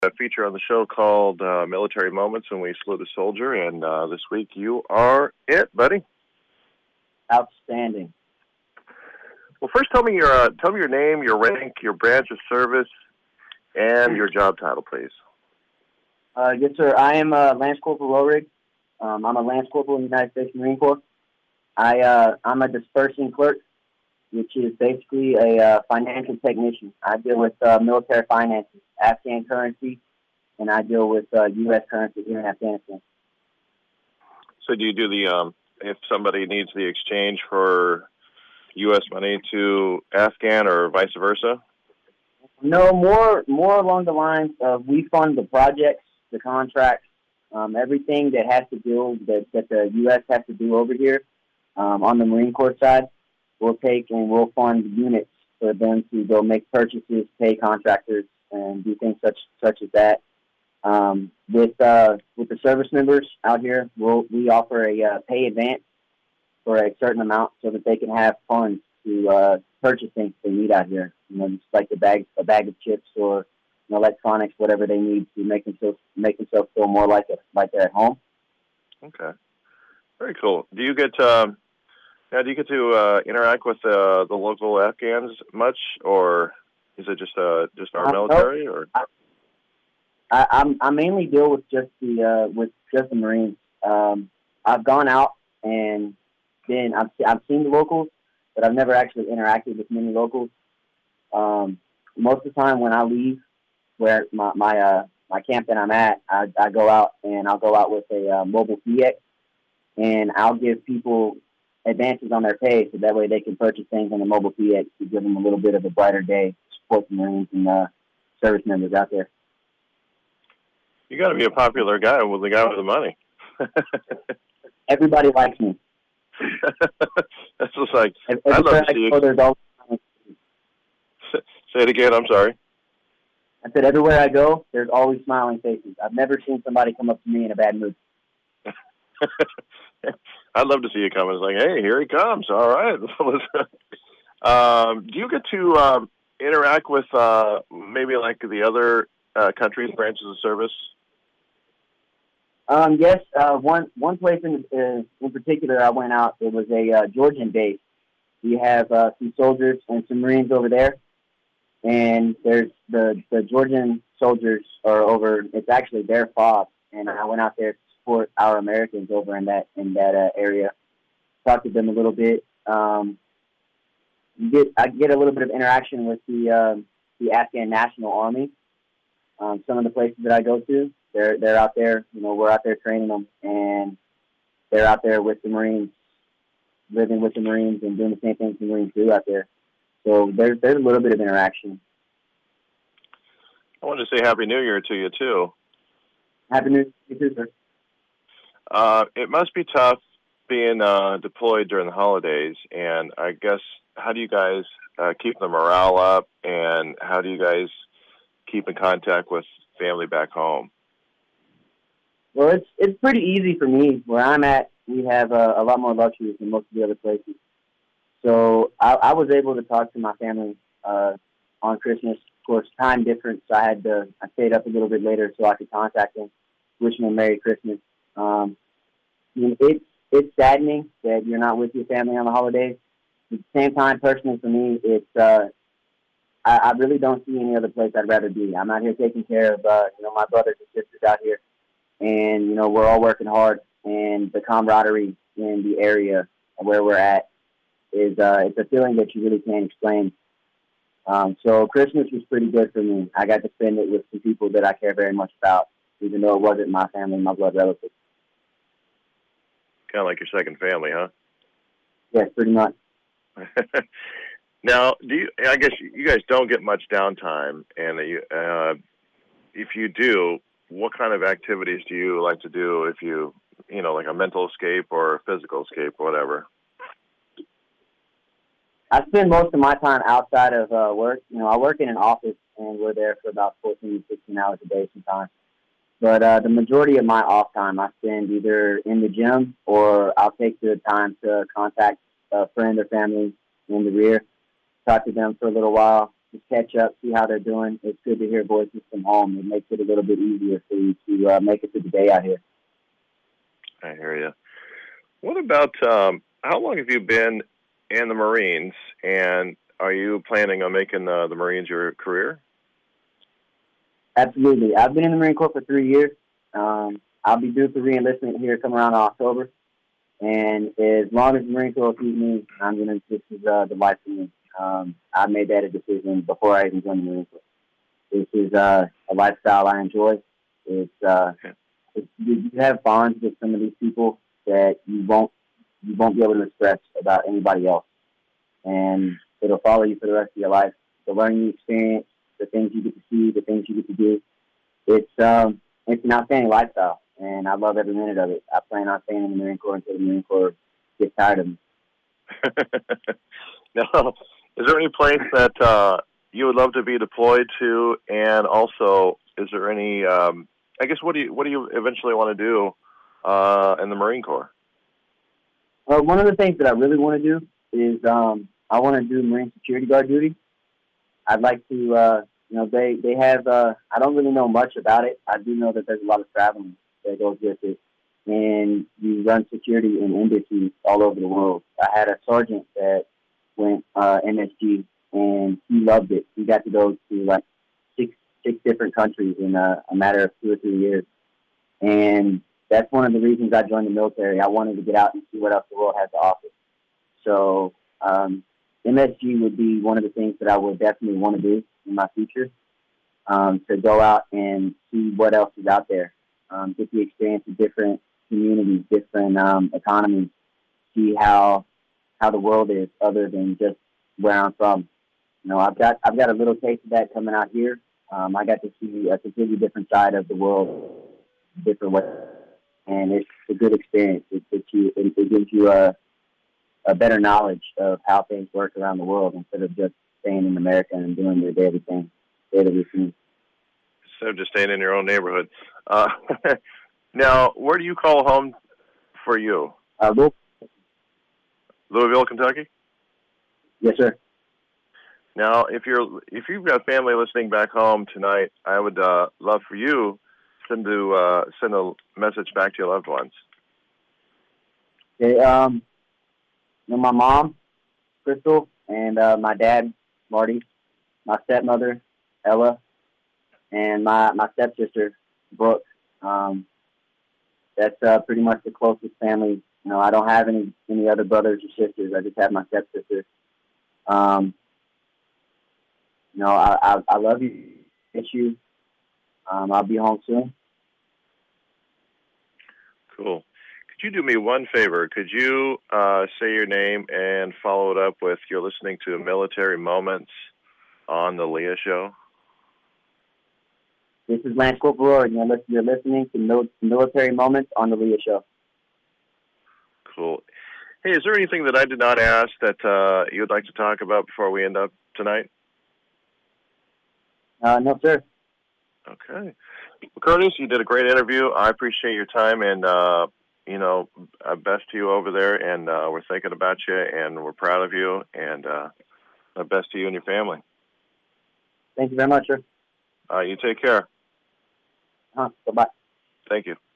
A feature on the show called Military Moments when we salute a soldier, and this week you are it, buddy. Outstanding. Well, first tell me your name, your rank, your branch of service, and your job title, please. Yes, sir. I am Lance Corporal Rorig. I'm a Lance Corporal in the United States Marine Corps. I'm a dispersing clerk, which is basically a financial technician. I deal with military finances, Afghan currency, and I deal with U.S. currency here in Afghanistan. So do you do the, if somebody needs the exchange for U.S. money to Afghan or vice versa? No, more along the lines of we fund the projects, the contracts, everything that has to do that the U.S. has to do over here on the Marine Corps side. We'll take and we'll fund units for them to go make purchases, pay contractors, and do things such as that. With the service members out here, we offer a pay advance for a certain amount so that they can have funds to purchase things they need out here. You know, just like a bag of chips or electronics, whatever they need to make themselves feel more like they're at home. Okay, very cool. Do you get to interact with the local Afghans much, or is it just our military? Or I mainly deal with just the Marines. I've gone out and I've seen the locals, but I've never actually interacted with many locals. Most of the time when I leave where my camp that I'm at, I go out and I'll go out with a mobile PX, and I'll give people advances on their pay so that way they can purchase things on the mobile PX to give them a little bit of a brighter day to support the Marines and service members out there. You got to be a popular guy with the guy with the money. Everybody likes me. That's just like, I'd love to see you. Say it again, I'm sorry. I said everywhere I go, there's always smiling faces. I've never seen somebody come up to me in a bad mood. I'd love to see you come. It's like, hey, here he comes. All right. Do you get to interact with maybe like the other countries' branches of service? Yes. One place in particular I went out, it was a Georgian base. We have some soldiers and some Marines over there. And there's the Georgian soldiers are over, it's actually their FOB. And I went out there to support our Americans over in that area. Talked to them a little bit. I get a little bit of interaction with the Afghan National Army. Some of the places that I go to, they're out there. We're out there training them, and they're out there with the Marines, living with the Marines, and doing the same things the Marines do out there. So there's a little bit of interaction. I wanted to say Happy New Year to you too. Happy New Year too, sir. It must be tough being deployed during the holidays, and I guess how do you guys keep the morale up, and how do you guys keep in contact with family back home? Well, it's pretty easy for me. Where I'm at, we have a lot more luxuries than most of the other places. So I was able to talk to my family on Christmas. Of course, time difference, so I stayed up a little bit later so I could contact them, wish them a Merry Christmas. It's saddening that you're not with your family on the holidays. At the same time, personally for me, I really don't see any other place I'd rather be. I'm out here taking care of my brothers and sisters out here, and we're all working hard, and the camaraderie in the area where we're at is it's a feeling that you really can't explain. So Christmas was pretty good for me. I got to spend it with some people that I care very much about, even though it wasn't my family, my blood relatives. Kind of like your second family, huh? Yes, pretty much. Now, I guess you guys don't get much downtime, and if you do, what kind of activities do you like to do? If you like a mental escape or a physical escape, or whatever. I spend most of my time outside of work. I work in an office, and we're there for about 14, 16 hours a day sometimes. But the majority of my off time I spend either in the gym, or I'll take the time to contact a friend or family in the rear, talk to them for a little while, just catch up, see how they're doing. It's good to hear voices from home. It makes it a little bit easier for you to make it through the day out here. I hear you. What about how long have you been in the Marines, and are you planning on making the Marines your career? Absolutely. I've been in the Marine Corps for 3 years. I'll be due for reenlistment here coming around October. And as long as the Marine Corps keeps me, this is the life for me. I made that a decision before I even joined the Marine Corps. This is a lifestyle I enjoy. You have bonds with some of these people that you won't be able to express about anybody else. And it'll follow you for the rest of your life. The learning experience, the things you get to see, the things you get to do. It's an outstanding lifestyle, and I love every minute of it. I plan on staying in the Marine Corps until the Marine Corps gets tired of me. Now, is there any place that you would love to be deployed to, and also, is there any? I guess what do you eventually want to do in the Marine Corps? One of the things that I really want to do is I want to do Marine security guard duty. I'd like to. They have. I don't really know much about it. I do know that there's a lot of traveling that goes with it, and you run security in embassies all over the world. I had a sergeant that went MSG, and he loved it. He got to go to like six different countries in a matter of 2 or 3 years, and that's one of the reasons I joined the military. I wanted to get out and see what else the world has to offer. So MSG would be one of the things that I would definitely want to do in my future, to go out and see what else is out there, get the experience of different communities, different economies, see how the world is other than just where I'm from. I've got a little taste of that coming out here. I got to see a completely different side of the world, different way, and it's a good experience. It gives you a better knowledge of how things work around the world instead of just staying in America and doing their daily routine. Instead of just staying in your own neighborhood. Now, where do you call home for you? Louisville, Kentucky? Yes, sir. Now, if you've got family listening back home tonight, I would love for you send a message back to your loved ones. Okay, my mom, Crystal, and my dad, Marty, my stepmother, Ella, and my stepsister, Brooke. That's pretty much the closest family. I don't have any other brothers or sisters. I just have my stepsister. I love you. Miss you. I'll be home soon. Cool. Could you do me one favor? Could you say your name and follow it up with you're listening to Military Moments on the Leah Show? This is Lance Corporal, and you're listening to Military Moments on the Leah Show. Cool. Hey, is there anything that I did not ask that you would like to talk about before we end up tonight? No, sir. Okay. Well, Curtis, you did a great interview. I appreciate your time, and best to you over there, and we're thinking about you, and we're proud of you, and best to you and your family. Thank you very much, sir. You take care. Bye-bye. Thank you.